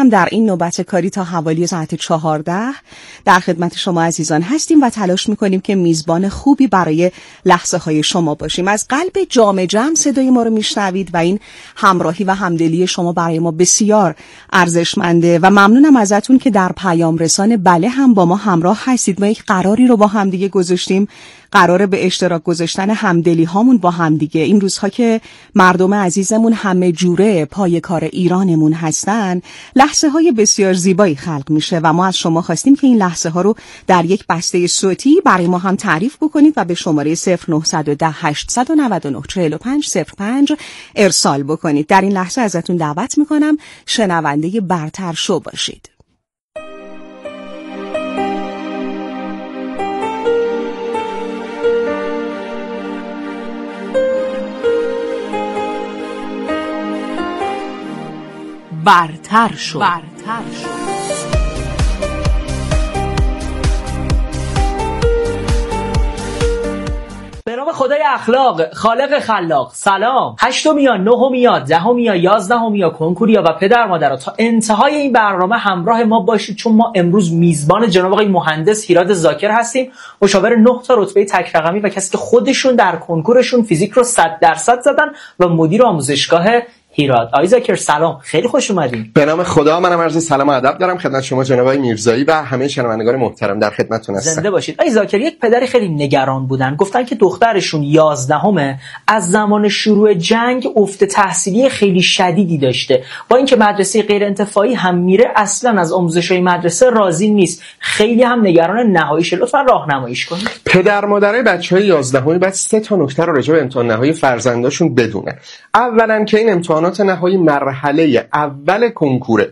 هم در این نوبت کاری تا حوالی ساعت 14 در خدمت شما عزیزان هستیم و تلاش میکنیم که میزبان خوبی برای لحظه های شما باشیم. از قلب جام جمع صدای ما رو میشنوید و این همراهی و همدلی شما برای ما بسیار ارزشمنده و ممنونم ازتون که در پیام رسان بله هم با ما همراه هستید. ما یک قراری رو با هم دیگه گذاشتیم، قراره به اشتراک گذاشتن همدلی هامون با هم دیگه. این روزها که مردم عزیزمون همه جوره پای کار ایرانمون هستن، لحظه های بسیار زیبایی خلق میشه و ما از شما خواستیم که این لحظه ها رو در یک بسته صوتی برای ما هم تعریف بکنید و به شماره 0910 899 4505 ارسال بکنید. در این لحظه ازتون دعوت میکنم شنونده برتر شو باشید. برتر شو. به نام خدای اخلاق، خالق خلاق. سلام. 8 یا 9 یا 10 یا 11 یا کنکوریا و پدر مادرها تا انتهای این برنامه همراه ما باشید، چون ما امروز میزبان جناب آقای مهندس هیراد ذاکر هستیم، مشاور 9 تا رتبه تک رقمی و کسی که خودشون در کنکورشون فیزیک رو 100% زدن و مدیر آموزشگاه هیراد. آقای ذاکر سلام، خیلی خوش اومدین. به نام خدا، منم عرض سلام و ادب دارم خدمت شما جناب آقای میرزایی و همه شنوندگان محترم، در خدمتتون هستم. زنده باشید. آقای ذاکر، یک پدری خیلی نگران بودن، گفتن که دخترشون 11 از زمان شروع جنگ افت تحصیلی خیلی شدیدی داشته، با اینکه مدرسه غیر انتفاعی هم میره اصلا از آموزش‌های مدرسه راضی نیست، خیلی هم نگران نهاییشه. لطفاً راهنماییش کنید. پدر مادرای بچهای 11 بعد 3 تا نکته رو راجع به امتحان نهایی فرزنداشون بدونن. اولا که این امتحانات نهایی مرحله اول کنکوره،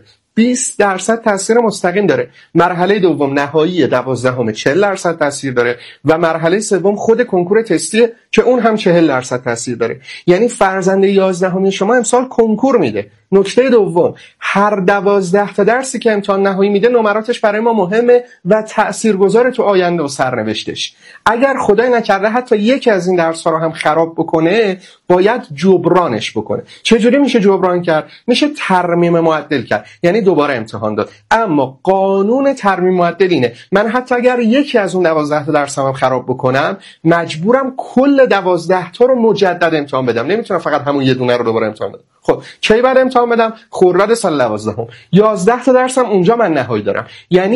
20% تاثیر مستقیم داره. مرحله دوم نهایی 12 40% تاثیر داره و مرحله سوم خود کنکور تستیه که اون هم 40% تاثیر داره. یعنی فرزند 11 شما امسال کنکور میده. نکته دوم، هر 12 تا درسی که امتحان نهایی میده نمراتش برای ما مهمه و تاثیرگذاره تو آینده و سرنوشتش. اگر خدای نکرده حتی یکی از این درس‌ها رو هم خراب بکنه، باید جبرانش بکنه. چجوری میشه جبران کرد؟ میشه ترمیم معدل کرد، یعنی دوباره امتحان داد. اما قانون ترمیم معدل اینه، من حتی اگر یکی از اون 12 تا درسام خراب بکنم، مجبورم کل 12 تا رو مجدد امتحان بدم. نمیتونم فقط همون یه دونه رو دوباره امتحان بدم. خب کی بعد امتحان بدم؟ خرداد سال 12 11 تا درسم اونجا من نهایی دارم، یعنی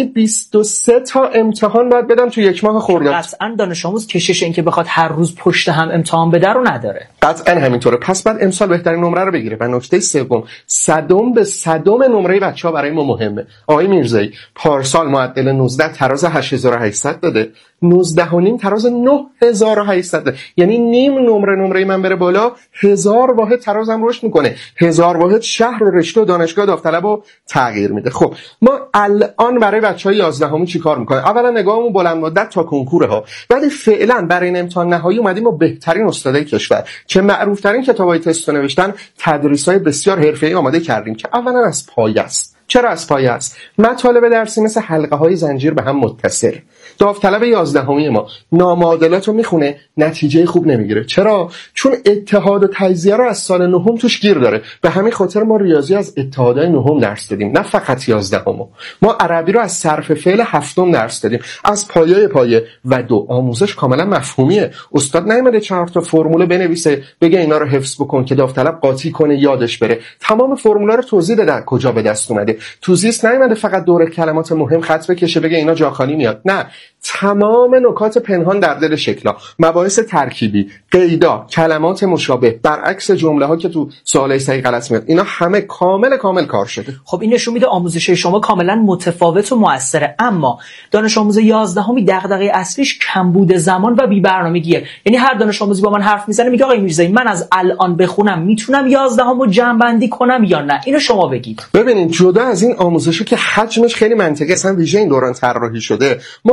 23 تا امتحان باید بدم تو یک ماه خرداد. قطعاً دانش آموز کشش این که بخواد هر روز پشت هم امتحان بده رو نداره. قطعاً همینطوره. پس بعد امسال بهترین نمره رو بگیره. و نکته سوم، صدم به صدم نمره بچه‌ها برای ما مهمه. آقای میرزایی پارسال معدل 19 تراز 8800 داده، 19.5 تراز 9800 داده. یعنی نیم نمره من بره بالا، 1000 واحد ترازم رشد میکنه. 1000 واحد شهر و رشته و دانشگاه داوطلب رو تغییر میده. خب ما الان برای بچهای 11 چیکار میکنیم؟ اولا نگاهمون بلند مدت تا کنکوره ها، ولی فعلا برای این امتحان نهایی اومدیم با بهترین استادای کشور که معروف ترین کتابای تست نوشتن، تدریسای بسیار حرفه‌ای آماده کردیم که اولا از پایه است. چرا از پایه است؟ مطالب درسی مثل حلقه های زنجیر به هم متصل. داوطلب 11 ما نامعادلات رو میخونه، نتیجه خوب نمیگیره. چرا؟ چون اتحاد و تجزیه رو از سال 9 توش گیر داره. به همین خاطر ما ریاضی از اتحادای 9 درس دادیم، نه فقط 11 ما عربی رو از صرف فعل 7 درس دادیم، از پایه و آموزش کاملا مفهومیه. استاد نیومده 4 تا فرمول بنویسه بگه اینا رو حفظ بکن که داوطلب قاطی کنه یادش بره. تمام فرمولا رو توضیح دادن کجا به دست اومده. تو زیست نیومده فقط دور کلمات مهم خط بکشه بگه اینا جا خالی میاد. نه، تمام نکات پنهان در دل شکل‌ها، مباحث ترکیبی، قیدا، کلمات مشابه، برعکس جمله‌ها که تو سوالای صحیح غلط میاد، اینا همه کامل کار شده. خب این نشون میده آموزش شما کاملا متفاوت و موثره. اما دانش آموز 11 دغدغه اصلیش کمبود زمان و بی‌برنامگیه. یعنی هر دانش آموزی با من حرف میزنه میگه آقای میرزایی من از الان بخونم میتونم 11 رو جمع بندی کنم یا نه؟ اینو شما بگید. ببینید جدا از این آموزشی که حجمش خیلی منطقی اصلا ویژه این دوران طراحی شده، ما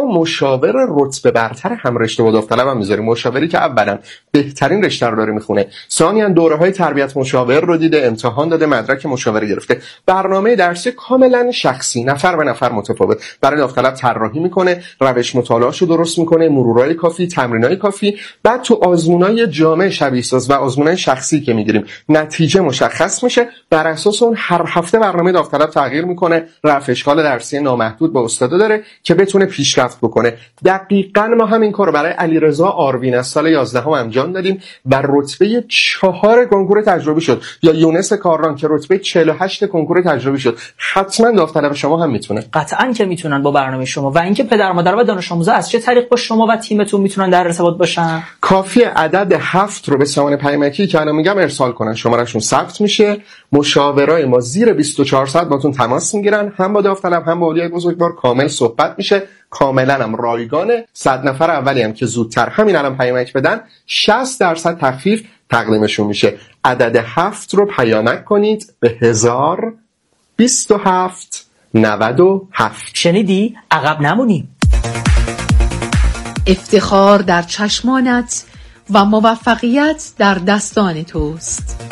مشاور رتبه برتر هم رشته و داوطلب هم میذاریم. مشاوری که اولا بهترین رشته رو داره میخونه، ثانیاً دوره‌های تربیت مشاور رو دیده، امتحان داده، مدرک مشاوره گرفته، برنامه درسی کاملا شخصی نفر به نفر متفاوت برای داوطلب طراحی میکنه، روش مطالعه‌اشو درست میکنه، مرورای کافی، تمرینای کافی. بعد تو آزمونای جامع شبیه ساز و آزمونای شخصی که میگیریم نتیجه مشخص میشه، بر اساس اون هر هفته برنامه داوطلب تغییر میکنه، رفع اشکال درسی نامحدود با استاد داره که بتونه پیشرفت بکنه. دقیقاً ما همین کارو برای علیرضا آروین از سال 11 انجام دادیم و رتبه 4 کنکور تجربی شد، یا یونس کاران که رتبه 48 کنکور تجربی شد. حتما داوطلب شما هم میتونه. قطعاً که میتونن با برنامه شما. و اینکه پدر مادر و دانش آموزا از چه طریق با شما و تیمتون میتونن در ارتباط باشن؟ کافی عدد 7 رو به سامان پیامکی که الان میگم ارسال کنن، شمارهشون ثبت میشه، مشاورای ما زیر 24 ساعت باتون تماس میگیرن، هم با داوطلب هم با اولیای بزرگوار کامل صحبت میشه، کاملا هم رایگانه. 100 نفر اولی هم که زودتر همین الان پیامک بدن 60% تخفیف تقدیمشون میشه. عدد 7 رو پیامک کنید به 102797. شنیدی؟ عقب نمونیم. افتخار در چشمانت و موفقیت در دستان توست.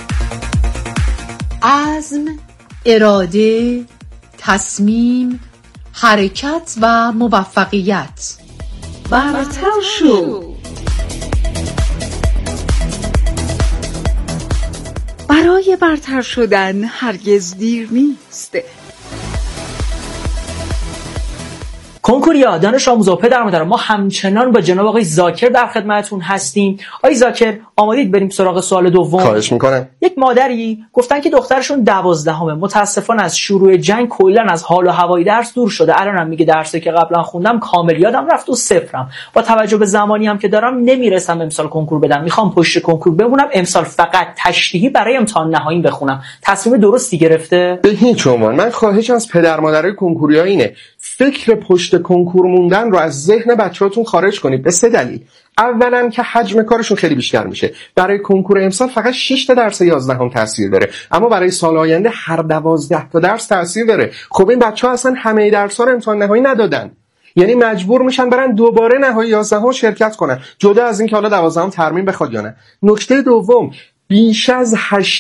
عزم، اراده، تصمیم، حرکت و موفقیت. برتر شو. برای برتر شدن هرگز دیر نیست. کنکوریا، دانش آموزا و پدر مادر، ما همچنان با جناب آقای ذاکر در خدمتتون هستیم. آقای ذاکر، آمادید بریم سراغ سوال دوم؟ خواهش میکنم. یک مادری گفتن که دخترشون 12 متاسفانه از شروع جنگ کلا از حال و هوای درس دور شده. الانم میگه درسی که قبلا خوندم کامل یادم رفت و صفرم. با توجه به زمانی هم که دارم نمیرسم امسال کنکور بدم. میخوام پشت کنکور بمونم، امسال فقط تشریحی برای امتحان نهایی بخونم. تصمیم درستی گرفته؟ به هیچ عنوان. من خواهش از پدر مادرای کنکوریا اینه فکر پشت کنکور موندن رو از ذهن بچه‌هاتون خارج کنید به 3 دلیل. اولا که حجم کارشون خیلی بیشتر میشه. برای کنکور امسال فقط 6 تا درس 11 تاثیر داره، اما برای سال آینده هر 12 تا درس تاثیر داره. خب این بچه‌ها اصلا همه درس‌ها رو امتحان نهایی ندادن، یعنی مجبور میشن برن دوباره نهایی 11 شرکت کنن، جدا از اینکه حالا 12 ترمیم بخواد یا نه. نکته دوم، بیش از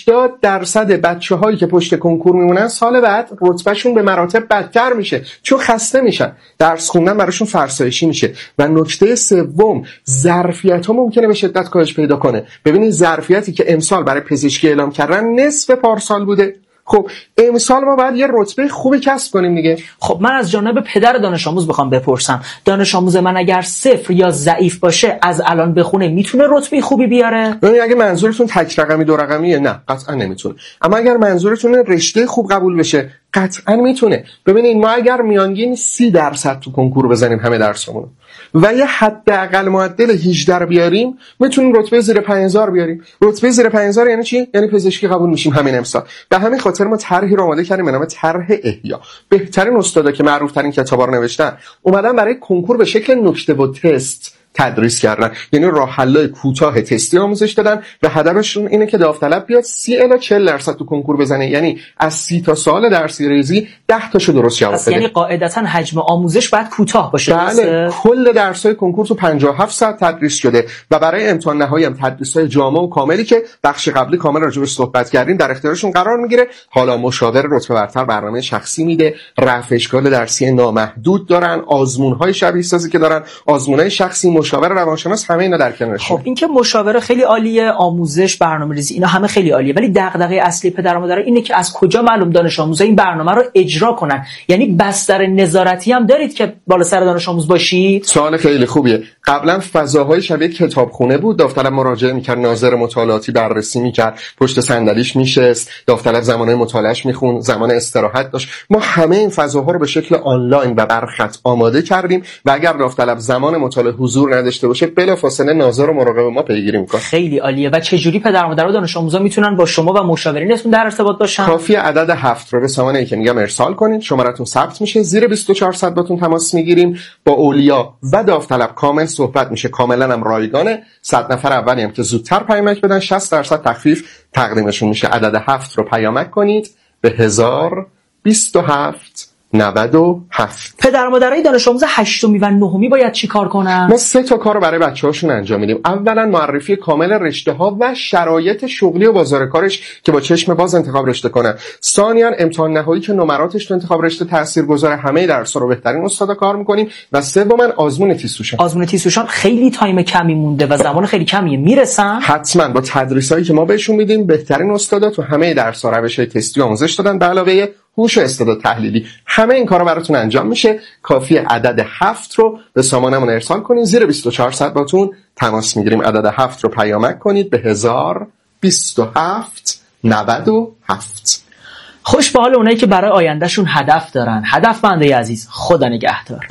80% بچه‌هایی که پشت کنکور میمونن سال بعد رتبهشون به مراتب بدتر میشه، چون خسته میشن، درس خوندن براشون فرسایشی میشه. و نکته سوم، ظرفیت‌ها ممکنه به شدت کاهش پیدا کنه. ببینید ظرفیتی که امسال برای پزشکی اعلام کردن نصف پارسال بوده. خب امسال ما باید یه رتبه خوبی کسب کنیم دیگه. خب من از جانب پدر دانش آموز بخوام بپرسم، دانش آموز من اگر 0 یا ضعیف باشه از الان بخونه میتونه رتبه خوبی بیاره؟ ببین اگه منظورتون تک رقمی 2 رقمیه نه قطعا نمیتونه، اما اگر منظورتون رشته خوب قبول بشه قطعا میتونه. ببینید ما اگر میانگین 30% تو کنکور بزنیم همه درسامون و یه حداقل معدل 18 رو بیاریم میتونیم رتبه زیر 5000 بیاریم. رتبه زیر 5000 یعنی چی؟ یعنی پزشکی قبول میشیم همین امسال. به همین خاطر ما طرحی رو آماده کردیم به نام طرح احیا. بهترین استادا که معروف ترین کتابا رو نوشتن اومدن برای کنکور به شکل نکته و تست تدریس کردن، یعنی راه حل‌های کوتاه تستی آموزش دادن و هدفشون اینه که داوطلب بیاد 30 الی 40% تو کنکور بزنه، یعنی از 30 تا سوال درسی ریزی 10 تاشو درست جواب بده. یعنی قاعدتاً حجم آموزش باید کوتاه باشه. بله، کل درس‌های کنکور تو 57 ساعت تدریس شده و برای امتحان نهایی هم تدریس‌های جامع و کاملی که بخش قبلی کامل راجع بهش صحبت کردیم در اختیارشون قرار میگیره. حالا مشاور رتبه برتر برنامه شخصی میده، رفع اشکال درسی نامحدود دارن، آزمون‌های شبیه سازی که دارن، آزمون‌های شخصی، مشاور روانشناس، همه اینا در کنارش. خب این که مشاوره خیلی عالیه، آموزش، برنامه‌ریزی، اینا همه خیلی عالیه، ولی دغدغه اصلی پدر و مادر اینه که از کجا معلوم دانش آموزا این برنامه رو اجرا کنن؟ یعنی بستر نظارتی هم دارید که بالا سر دانش آموز باشید؟ سوال خیلی خوبیه. قبلا فضاهای شبیه کتابخونه بود، داوطلب مراجعه می‌کرد، ناظر مطالعاتی بررسی می‌کرد، پشت صندلیش میشست، داوطلب زمانه مطالعه‌اش می‌خوند، زمان استراحت داشت. ما همه این فضاها رو به شکل آنلاین و برخط آماده کردیم و اگر داوطلب زمان مطالعه حضور نداشته باشه بلافاصله ناظر و مراقب ما پیگیری می‌کنه. خیلی عالیه. و چه جوری پدر و مادر و دانش آموزا میتونن با شما و مشاورینتون در ارتباط باشن؟ کافیه عدد 7 رو به سامانه‌ای که میگم ارسال کنید، شماره‌تون ثبت میشه، زیر 24 ساعت باتون تماس میگیریم، با اولیا و داوطلب کامل صحبت میشه، کاملا هم رایگانه. 100 نفر اولی هم که زودتر پیامک بدن 60% تخفیف تقدیمشون میشه. عدد 7 رو پیامک کنید به 1027 97. پدر مادرای دانش آموز 8 و 9 باید چی کار کنن؟ ما 3 تا کار رو برای بچه‌هاشون انجام میدیم. اولا معرفی کامل رشته‌ها و شرایط شغلی و بازار کارش که با چشم باز انتخاب رشته کنه. ثانیاً امتحان نهایی که نمراتش تو انتخاب رشته تاثیرگذار، همه درس‌ها رو بهترین استادا کار می‌کنیم. و سوماً آزمون تیسوشان. آزمون تیسوشان خیلی تایم کمی مونده و زمان خیلی کمیه، میرسن؟ حتماً با تدریسایی که ما بهشون میدیم بهترین استادا تو همه درس‌ها روش‌های تستی آموزش دادن به علاوه هوش و استعداد تحلیلی. همه این کارا براتون انجام میشه. کافی عدد 7 رو به سامانمون ارسال کنید. زیر 24 ساعت باتون تماس میگیریم. عدد 7 رو پیامک کنید به 1027 97. خوش به حال اونایی که برای آیندهشون هدف دارن. هدف بنده عزیز، خدا نگهدار.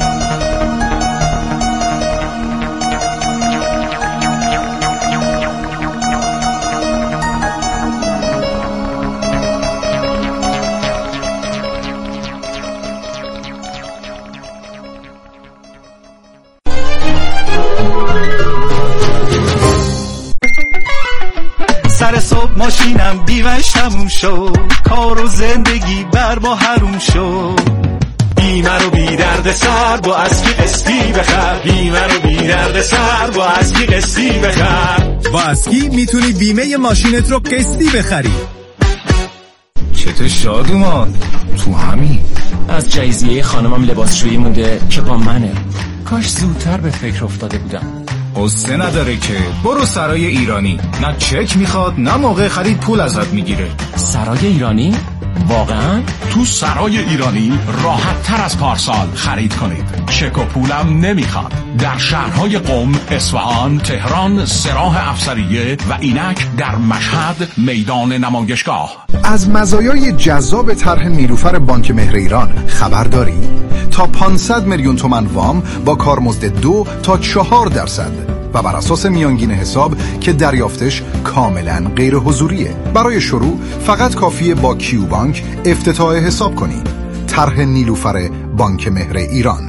سر صبح ماشینم بیمش تموم شد، کار و زندگی بر ما حروم شد. بیمه رو بی درد سر با اسکی قسطی بخر، بیمه رو بی درد سر با اسکی قسطی بخر. با اسکی میتونی بیمه ماشینت رو قسطی بخری. چطور شادومان؟ تو همین از جایزیه خانمم لباسشویی مونده که با منه. کاش زودتر به فکر افتاده بودم. قصه نداره که برو سرای ایرانی، نه چک میخواد نه موقع خرید پول ازت میگیره. سرای ایرانی؟ واقعا؟ تو سرای ایرانی راحت تر از پارسال خرید کنید. چک و پولم نمیخواد. در شهرهای قم، اصفهان، تهران، سراح افسریه و اینک در مشهد میدان نمایشگاه. از مزایای جذاب طرح نیلوفر بانک مهر ایران خبر داری؟ تا 500 میلیون تومان وام با کارمزد 2 تا 4% و بر اساس میانگین حساب که دریافتش کاملا غیر حضوریه. برای شروع فقط کافیه با کیو بانک افتتاح حساب کنی. طرح نیلوفر بانک مهر ایران.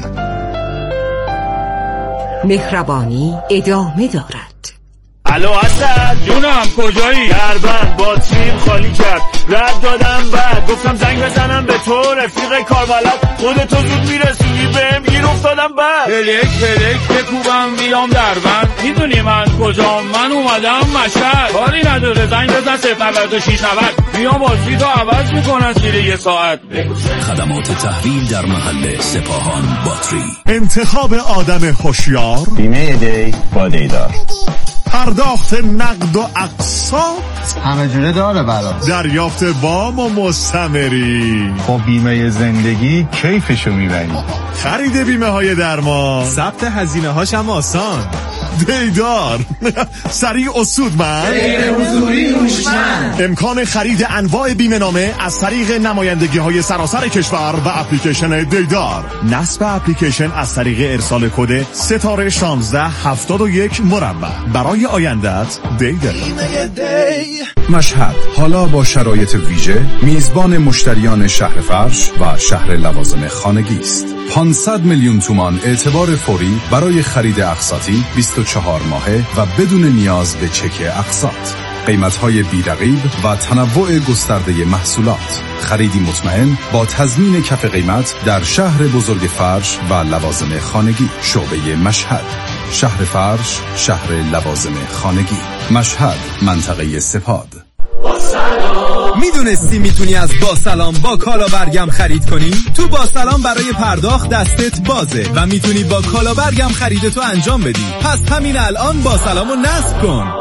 مهربانی ادامه دارد. الو اسد جونم کجایی؟ دربند باتریم خالی کرد، رد دادم بعد گفتم زنگ بزنم به تو رفیق کاربلد، خودتو زود میرسونی بهم گیر افتادم بعد پلک بکوبم بیام دربند. میدونی من کجام؟ من اومدم مشهد. کاری نداره زنگ بزن 09690 میام بازی تو عوض میکنن زیر یه ساعت. خدمات تحویل در محل سپاهان باتری. انتخاب آدم هوشیار، بیمه دی با دیدار، پرداخت نقد و اقساط، همه جوره داره برام، دریافت وام و مستمری. خب بیمه زندگی کیفشو میبری. خرید بیمه های درمان، ثبت هزینه هاش هم آسان. دیدار سریع و سودمند، غیر حضوری هوشمند. امکان خرید انواع بیمه نامه از طریق نمایندگی های سراسر کشور و اپلیکیشن دیدار. نصب اپلیکیشن از طریق ارسال کد ستاره 1671 مربع. برای آیندت دیدار. مشهد حالا با شرایط ویژه میزبان مشتریان شهر فرش و شهر لوازم خانگی است. 500 میلیون تومان اعتبار فوری برای خرید اقساطی 24 ماهه و بدون نیاز به چک اقساط. قیمت‌های بی‌رقیب و تنوع گسترده محصولات. خریدی مطمئن با تضمین کف قیمت در شهر بزرگ فرش و لوازم خانگی. شعبه مشهد، شهر فرش، شهر لوازم خانگی. مشهد، منطقه سپاد. میدونستی میتونی از با سلام با کالا برگم خرید کنی؟ تو با سلام برای پرداخت دستت بازه و میتونی با کالا برگم خریدتو انجام بدی. پس همین الان با سلامو نصب کن.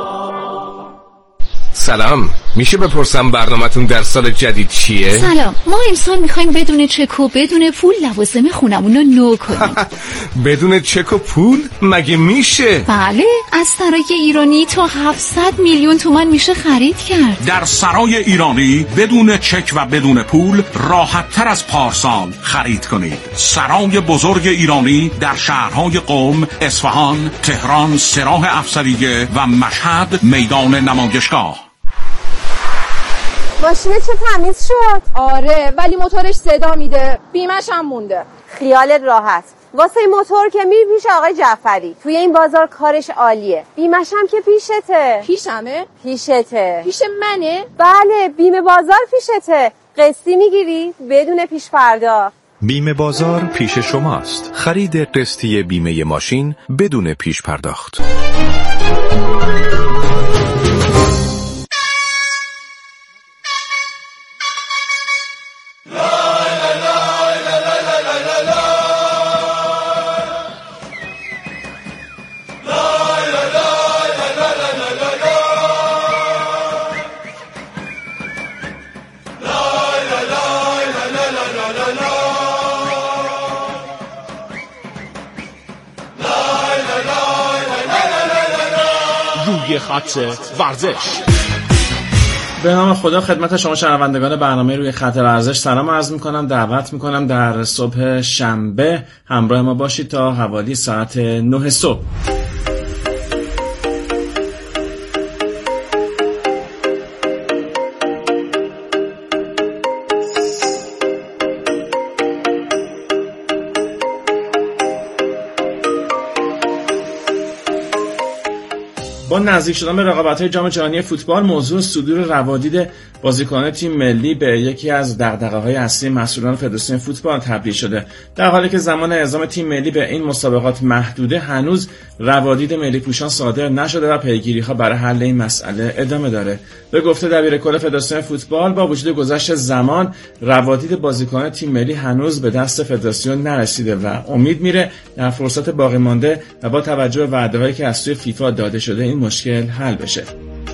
سلام، میشه بپرسم برنامه‌تون در سال جدید چیه؟ سلام، ما امسال میخوایم بدون چک و بدون پول لوازم خونمون رو نو کنیم. بدون چک و پول؟ مگه میشه؟ بله، از سرای ایرانی تا 700 میلیون تومان میشه خرید کرد. در سرای ایرانی بدون چک و بدون پول راحت تر از پارسال خرید کنید. سرای بزرگ ایرانی در شهرهای قم، اصفهان، تهران، سراح افسریه و مشهد میدان نمایشگاه. ماشینه چه تمیز شد؟ آره، ولی موتورش صدا میده. بیمش هم مونده. خیالت راحت. واسه موتور که میری پیش آقای جعفری. توی این بازار کارش عالیه. بیمش هم که پیشته. پیشمه؟ پیشته. پیش منه؟ بله، بیمه بازار پیشته. قسطی میگیری بدون پیش پرداخت. بیمه بازار پیش شماست. خرید قسطی بیمه ماشین بدون پیش پرداخت. روی خط ورزش. به نام خدا خدمت شما شنوندگان برنامه روی خط ورزش سلام عرض میکنم. دعوت میکنم در صبح شنبه همراه ما باشید تا حوالی ساعت 9 صبح. با نزدیک شدن به رقابت‌های جام جهانی فوتبال، موضوع صدور روادید بازیکنان تیم ملی به یکی از دغدغه‌های اصلی مسئولان فدراسیون فوتبال تبدیل شده. در حالی که زمان اعزام تیم ملی به این مسابقات محدوده، هنوز روادید ملی پوشان صادر نشده و پیگیری‌ها برای حل این مسئله ادامه داره. به گفته دبیرکل فدراسیون فوتبال، با وجود گذشت زمان، روادید بازیکنان تیم ملی هنوز به دست فدراسیون نرسیده و امید میره در فرصت باقی مانده و با توجه به وعده‌هایی که از سوی فیفا داده شده این مشکل حل بشه.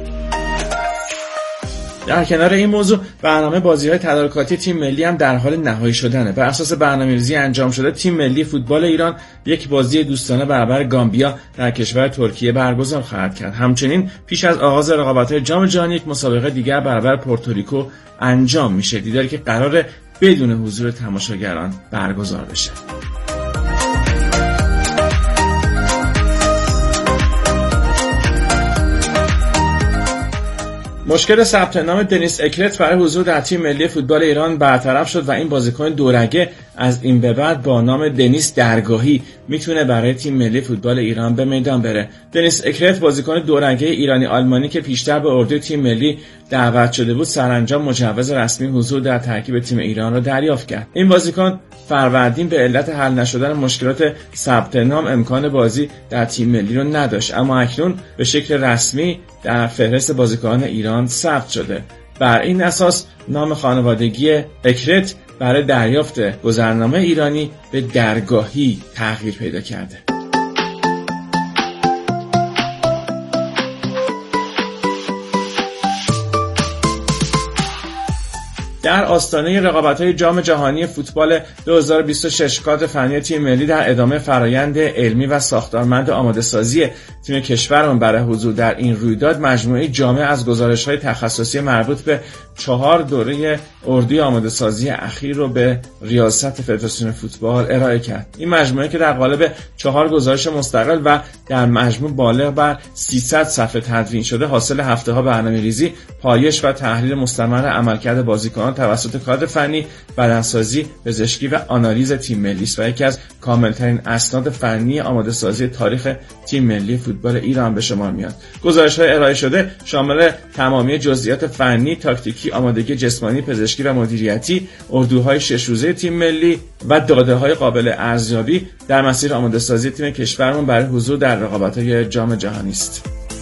در کنار این موضوع، برنامه بازی‌های تدارکاتی تیم ملی هم در حال نهایی شدنه. بر اساس برنامه‌ریزی انجام شده، تیم ملی فوتبال ایران یک بازی دوستانه برابر گامبیا در کشور ترکیه برگزار خواهد کرد. همچنین پیش از آغاز رقابت‌های جام جهانی یک مسابقه دیگر برابر پورتوریکو انجام میشه، دیداری که قراره بدون حضور تماشاگران برگزار بشه. مشکل ثبت نام دنیس اکرت برای حضور در تیم ملی فوتبال ایران برطرف شد و این بازیکن دورگه از این به بعد با نام دنیس درگاهی میتونه برای تیم ملی فوتبال ایران به میدان بره. دنیس اکرت بازیکن دورگه ایرانی آلمانی که پیشتر به اردوی تیم ملی دعوت شده بود، سرانجام مجوز رسمی حضور در ترکیب تیم ایران را دریافت کرد. این بازیکن فروردین به علت حل نشدن مشکلات ثبت نام امکان بازی در تیم ملی رو نداشت، اما اکنون به شکل رسمی در فهرست بازیکنان ایران ثبت شده. بر این اساس نام خانوادگی اکرت برای دریافت گذرنامه ایرانی به درگاهی تغییر پیدا کرده. در آستانه رقابت‌های جام جهانی فوتبال 2026 کادر فنی تیم ملی در ادامه فرایند علمی و ساختارمند آماده‌سازی تیم کشورمان برای حضور در این رویداد مجموعه جامع از گزارش‌های تخصصی مربوط به 4 دوره اردوی آماده‌سازی اخیر رو به ریاست فدراسیون فوتبال ارائه کرد. این مجموعه که در قالب 4 گزارش مستقل و در مجموع بالغ بر 300 صفحه تدوین شده، حاصل هفته‌ها برنامه‌ریزی، پایش و تحلیل مستمر عملکرد بازیکنان توسط کادر فنی، بدنسازی، پزشکی و آنالیز تیم ملی است و یکی از کاملترین اسناد فنی آماده‌سازی تاریخ تیم ملی فوتبال ایران به شمار میاد. گزارش‌های ارائه شده شامل تمامی جزئیات فنی، تاکتیکی، آمادگی جسمانی، پزشکی و مدیریتی، اردوهای 6 روزه تیم ملی و داده‌های قابل ارزیابی در مسیر آماده‌سازی تیم کشورمون برای حضور در رقابت‌های جام جهانی است.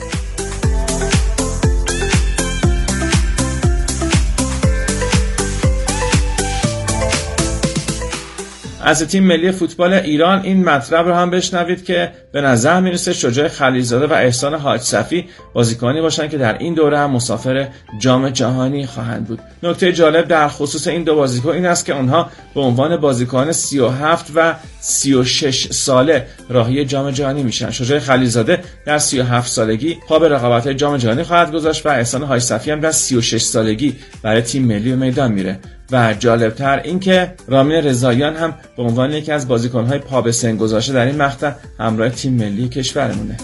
از تیم ملی فوتبال ایران این مطلب رو هم بشنوید که به نظر میرسه شجاع خلیلزاده و احسان حاج صفی بازیکنانی باشن که در این دوره هم مسافر جام جهانی خواهند بود. نکته جالب در خصوص این دو بازیکن این است که اونها به عنوان بازیکن 37 و 36 ساله راهی جام جهانی میشن. شجاع خلیلزاده در 37 سالگی پا به رقابت‌های جام جهانی خواهد گذاشت و احسان حاج صفی هم در 36 سالگی برای تیم ملی به میدان میره. و جالبتر این که رامین رضاییان هم به عنوان یکی از بازیکن‌های پا به سن گذاشته در این مقطع همراه تیم ملی کشورمونه.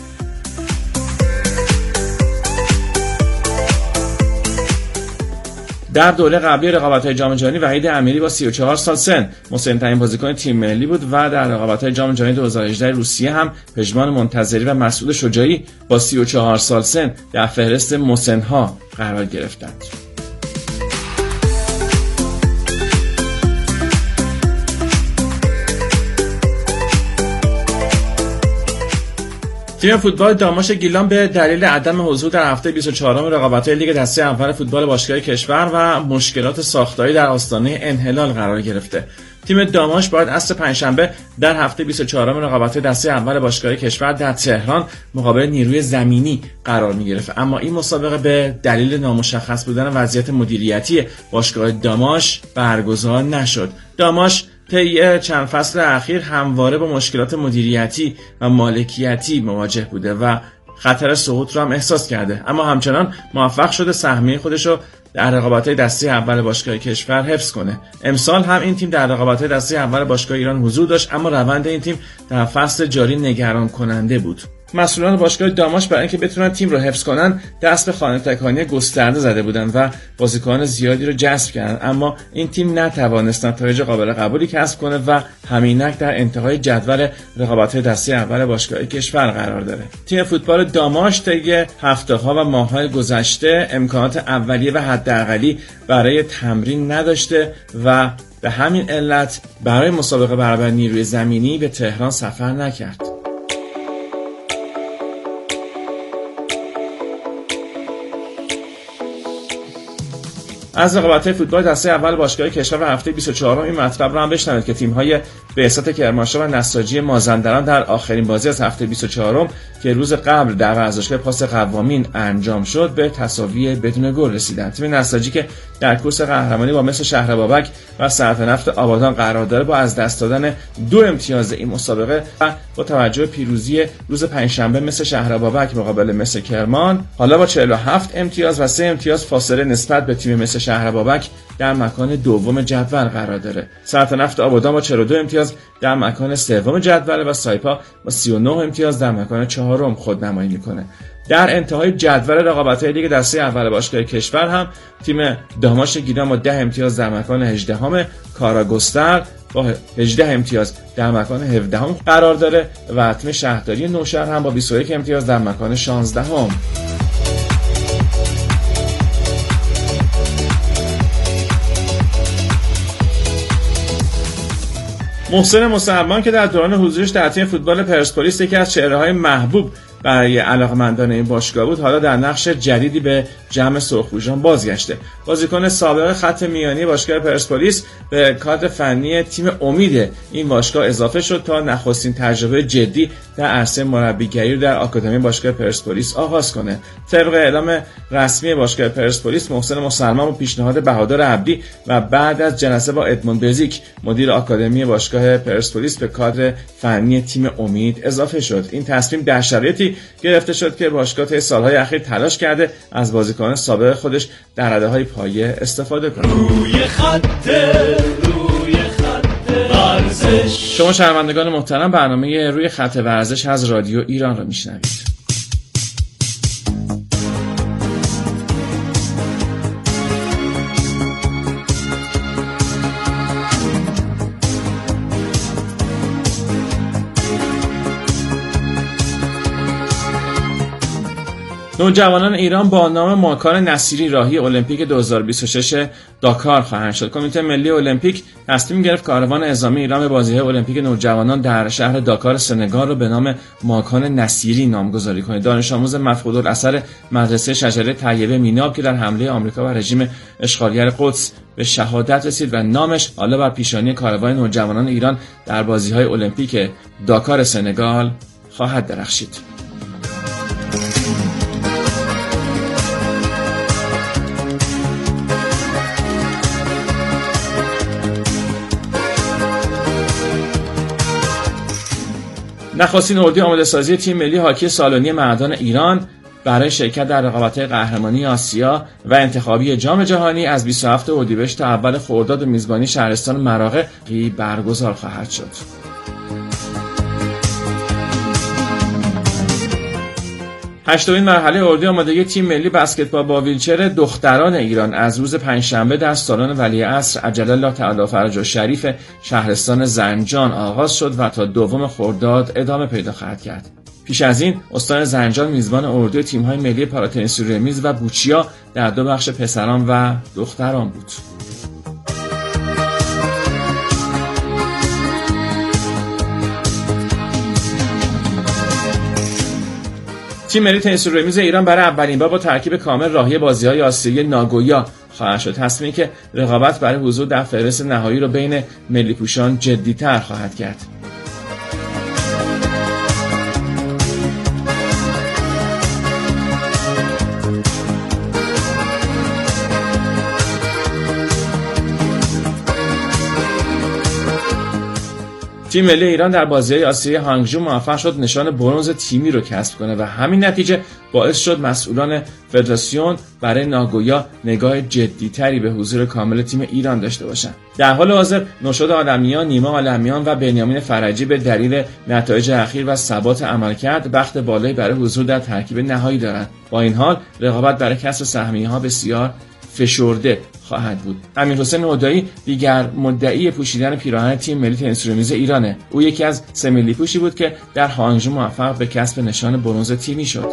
در دوره قبلی رقابت‌های جام جهانی وحید امیری با 34 سال سن مسن‌ترین بازیکن تیم ملی بود و در رقابت‌های جام جهانی 2018 روسیه هم پژمان منتظری و مسعود شجاعی با 34 سال سن در فهرست مسن‌ها قرار گرفتند. تیم فوتبال داماش گیلان به دلیل عدم حضور در هفته 24ام رقابت‌های لیگ دسته اول فوتبال باشگاه کشور و مشکلات ساختاری در آستانه انحلال قرار گرفته. تیم داماش باید عصر پنجشنبه در هفته 24ام رقابت‌های دسته اول باشگاه کشور در تهران مقابل نیروی زمینی قرار می‌گرفت، اما این مسابقه به دلیل نامشخص بودن وضعیت مدیریتی باشگاه داماش برگزار نشد. داماش طی چند فصل اخیر همواره با مشکلات مدیریتی و مالکیتی مواجه بوده و خطر سقوط رو هم احساس کرده، اما همچنان موفق شده سهمیه خودش رو در رقابت‌های دسته اول باشگاه کشور حفظ کنه. امسال هم این تیم در رقابت‌های دسته اول باشگاه ایران حضور داشت، اما روند این تیم در فصل جاری نگران کننده بود. مسئولان باشگاه داماش برای اینکه بتونن تیم رو حفظ کنن دست به خانه تکانی گسترده زده بودن و بازیکنان زیادی رو جذب کردن، اما این تیم نتوانست نتایج قابل قبولی کسب کنه و همینک در انتهای جدول رقابت‌های دسته اول باشگاه کشور قرار داره. تیم فوتبال داماش طی هفته‌ها و ماه‌های گذشته امکانات اولیه و حداقلی برای تمرین نداشته و به همین علت برای مسابقه برابر نیروی زمینی به تهران سفر نکرد. از رقابت‌های فوتبال دسته اول باشگاه کشور هفته 24ام این مطلب را هم بشنوید که تیم‌های بعثت کرمانشاه و نساجی مازندران در آخرین بازی از هفته 24م که روز قبل در ورزشگاه پاس قوامین انجام شد به تساوی بدون گل رسیدند. تیم نساجی که در کورس قهرمانی با مثل شهر بابک و سلطنت آبادان قرار داره با از دست دادن 2 امتیاز این مسابقه و با توجه پیروزی روز پنجشنبه مثل شهر بابک مقابل مثل کرمان حالا با 47 امتیاز و 3 امتیاز فاصله نسبت به تیم مثل شهر بابک در مکان دوم جدول قرار داره. سلطنت آبادان با 42 امتیاز در مکان سوم جدول و سایپا با 39 امتیاز در مکان چهارم خودنمایی میکنه. در انتهای جدول رقابت‌های لیگ دسته اول باشگاه کشور هم تیم داماش گیلان با 10 امتیاز در مکان 18ام، کاراگستر با 18 امتیاز در مکان 17ام قرار داره و تیم شهرداری نوشهر هم با 21 امتیاز در مکان 16ام. محسن مسلمان که در دوران حضورش در تیم فوتبال پرسپولیس یکی از چهره‌های محبوب برای علاقه‌مندان این باشگاه بود، حالا در نقش جدیدی به جمع سرخپوشان بازگشته. بازیکن سابق خط میانی باشگاه پرسپولیس به کادر فنی تیم امید این باشگاه اضافه شد تا نخستین تجربه جدی در عرصه مربیگری در آکادمی باشگاه پرسپولیس آغاز کنه. طبق اعلام رسمی باشگاه پرسپولیس، محسن مسلمان با پیشنهاد بهادر عبدی و بعد از جلسه با ادموند بزیک مدیر آکادمی باشگاه پرسپولیس به کادر فنی تیم امید اضافه شد. این تصمیم در شرایطی گرفته شد که باشگاه طی سالهای اخیر تلاش کرده از بازیکنان سابق خودش در رده‌های پایه استفاده کنه. روی خط ورزش. شما شنوندگان محترم، برنامه روی خط ورزش از رادیو ایران را میشنوید. نوجوانان ایران با نام ماکان نصیری راهی المپیک 2026 داکار خواهند شد. کمیته ملی المپیک تصمیم گرفت کاروان اعزامی ایران به بازی‌های المپیک نوجوانان در شهر داکار سنگال را به نام ماکان نصیری نامگذاری کنه. دانش آموز مفقودالاثر مدرسه شجره طیبه میناب که در حمله آمریکا و رژیم اشغالگر قدس به شهادت رسید و نامش حالا بر پیشانی کاروان نوجوانان ایران در بازی‌های المپیک داکار سنگال خواهد درخشید. نخستین اردوی آماده‌سازی تیم ملی هاکی سالنی مردان ایران برای شرکت در رقابت‌های قهرمانی آسیا و انتخابی جام جهانی از 27 اردیبهشت تا اول خرداد و میزبانی شهرستان مراغه برگزار خواهد شد. هشتمین مرحله اردوی آمادگی تیم ملی بسکتبال با ویلچر دختران ایران از روز پنجشنبه در سالن ولیعصر عجل الله تعالی فرج الشریف شهرستان زنجان آغاز شد و تا 2 خرداد ادامه پیدا خواهد کرد. پیش از این استان زنجان میزبان اردوی تیم‌های ملی پاراتنیس رمیز و بوچیا در 2 بخش پسران و دختران بود. تیم ملی تنیس رومیز ایران برای اولین بار با ترکیب کامل راهی بازی‌های آسیایی ناگویا خواهد شد. تصمیمی که رقابت برای حضور در فهرست نهایی را بین ملی پوشان جدی‌تر خواهد کرد. تیم ملی ایران در بازی‌های آسیایی هانگجو موفق شد نشان برنز تیمی رو کسب کنه و همین نتیجه باعث شد مسئولان فدراسیون برای ناگویا نگاه جدی‌تری به حضور کامل تیم ایران داشته باشند. در حال حاضر نوشاد عالمیان، نیما عالمیان و بنیامین فرجی به دلیل نتایج اخیر و ثبات عملکرد بخت بالایی برای حضور در ترکیب نهایی دارند. با این حال رقابت برای کسب سهمیه‌ها بسیار فشرده خواهد بود. امیرحسین هدایی دیگر مدعی پوشیدن پیراهن تیم ملی تنیس رومیز ایرانه. او یکی از 3 ملی پوشی بود که در هانگجو موفق به کسب نشان برنز تیمی شد.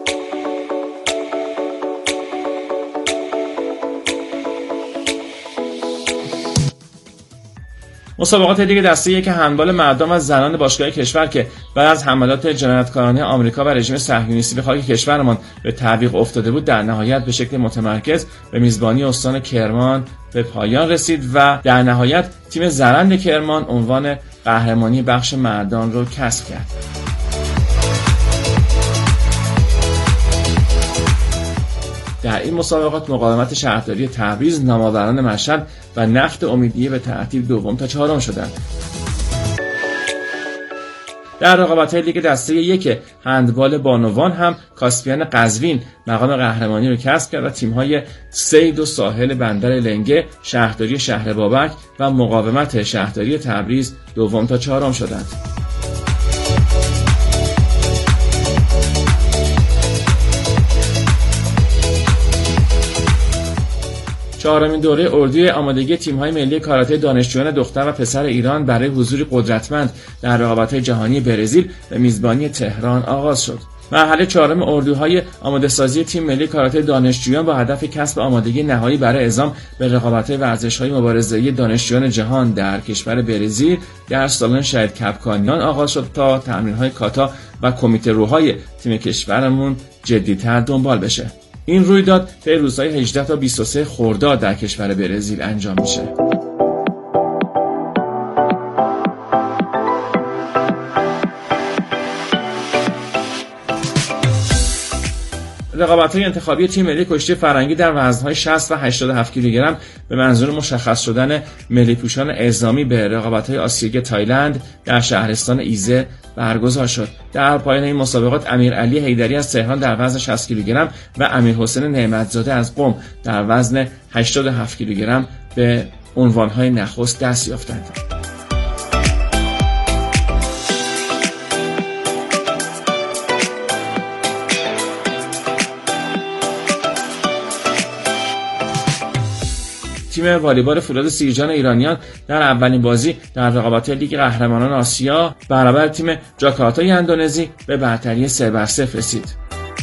مسابقات لیگ دسته یک هندبال مردان و زنان باشگاه کشور که بعد از حملات جنایتکارانه آمریکا و رژیم صهیونیستی به خاک کشورمان به تعویق افتاده بود در نهایت به شکل متمرکز به میزبانی استان کرمان به پایان رسید و در نهایت تیم زرند کرمان عنوان قهرمانی بخش مردان را کسب کرد. در این مسابقات مقاومت شهرداری تبریز، نامآوران مشهد و نفت امیدیه به ترتیب دوم تا چهارم شدند. در رقابت‌های لیگ دسته یک هندبال بانوان هم کاسپیان قزوین مقام قهرمانی را کسب کرد و تیم‌های صید و ساحل بندر لنگه، شهرداری شهر بابک و مقاومت شهرداری تبریز دوم تا چهارم شدند. چهارمین دوره اردوی آمادگی تیم‌های ملی کاراته دانشجویان دختر و پسر ایران برای حضور قدرتمند در رقابت‌های جهانی برزیل به میزبانی تهران آغاز شد. مرحله چهارم اردوهای آماده‌سازی تیم ملی کاراته دانشجویان با هدف کسب آمادگی نهایی برای اعزام به رقابت‌های ورزش‌های مبارزه‌ای دانشجویان جهان در کشور برزیل در سالن شهید کپکانیان آغاز شد تا تمرین‌های کاتا و کمیته روهای تیم کشورمون جدی‌تر دنبال بشه. این رویداد طی روزهای 18 تا 23 خرداد در کشور برزیل انجام میشه. رقابت‌های انتخابی تیم ملی کشتی فرنگی در وزن‌های 60 و 87 کیلوگرم به منظور مشخص شدن ملی پوشان اعزامی به رقابت‌های آسیایی تایلند در شهرستان ایزه برگزار شد. در پایان این مسابقات امیرعلی حیدری از تهران در وزن 60 کیلوگرم و امیرحسین نعمتزاده از قم در وزن 87 کیلوگرم به عنوان‌های نخست دست یافتند. تیم والیبال فولاد سیرجان ایرانیان در اولین بازی در رقابت لیگ قهرمانان آسیا برابر تیم جاکارتای اندونزی به برتری 3-0 رسید.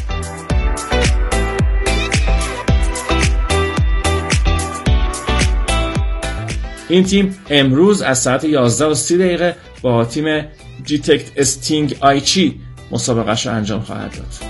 این تیم امروز از ساعت 11:30 با تیم جیتکت استینگ آیچی مسابقه‌اش را انجام خواهد داد.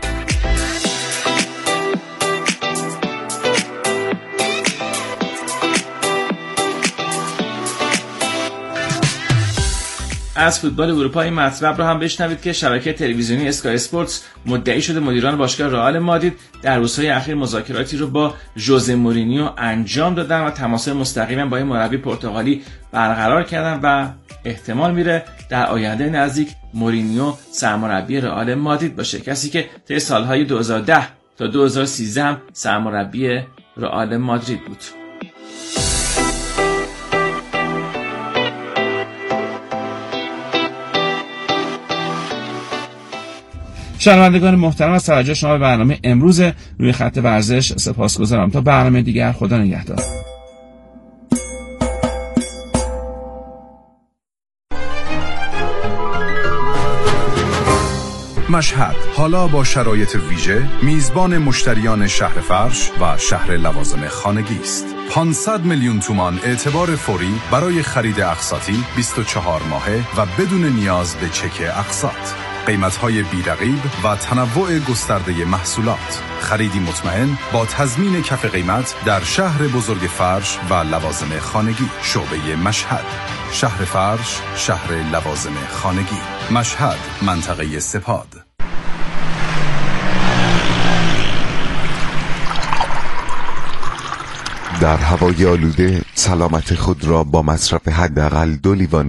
از فوتبال اروپا این مطلب رو هم بشنوید که شبکه تلویزیونی اسکای اسپورتس مدعی شده مدیران باشگاه رئال مادرید در روزهای اخیر مذاکراتی رو با ژوزه مورینیو انجام دادن و تماس‌های مستقیما با این مربی پرتغالی برقرار کردن و احتمال میره در آینده نزدیک مورینیو سرمربی رئال مادرید باشه، کسی که طی سالهای 2010 تا 2013 هم سرمربی رئال مادرید بود. شنوندگان محترم از توجه شما به برنامه امروز روی خط ورزش سپاسگزارم. تا برنامه دیگر خدا نگهدار. مشهد حالا با شرایط ویژه میزبان مشتریان شهر فرش و شهر لوازم خانگی است. 500 میلیون تومان اعتبار فوری برای خرید اقساطی 24 ماهه و بدون نیاز به چک اقساط. قیمت‌های بی‌رقیب و تنوع گسترده محصولات. خریدی مطمئن با تضمین کف قیمت در شهر بزرگ فرش و لوازم خانگی. شعبه مشهد، شهر فرش، شهر لوازم خانگی. مشهد، منطقه سپاد. در هوای آلوده سلامت خود را با مصرف حداقل 2 لیوان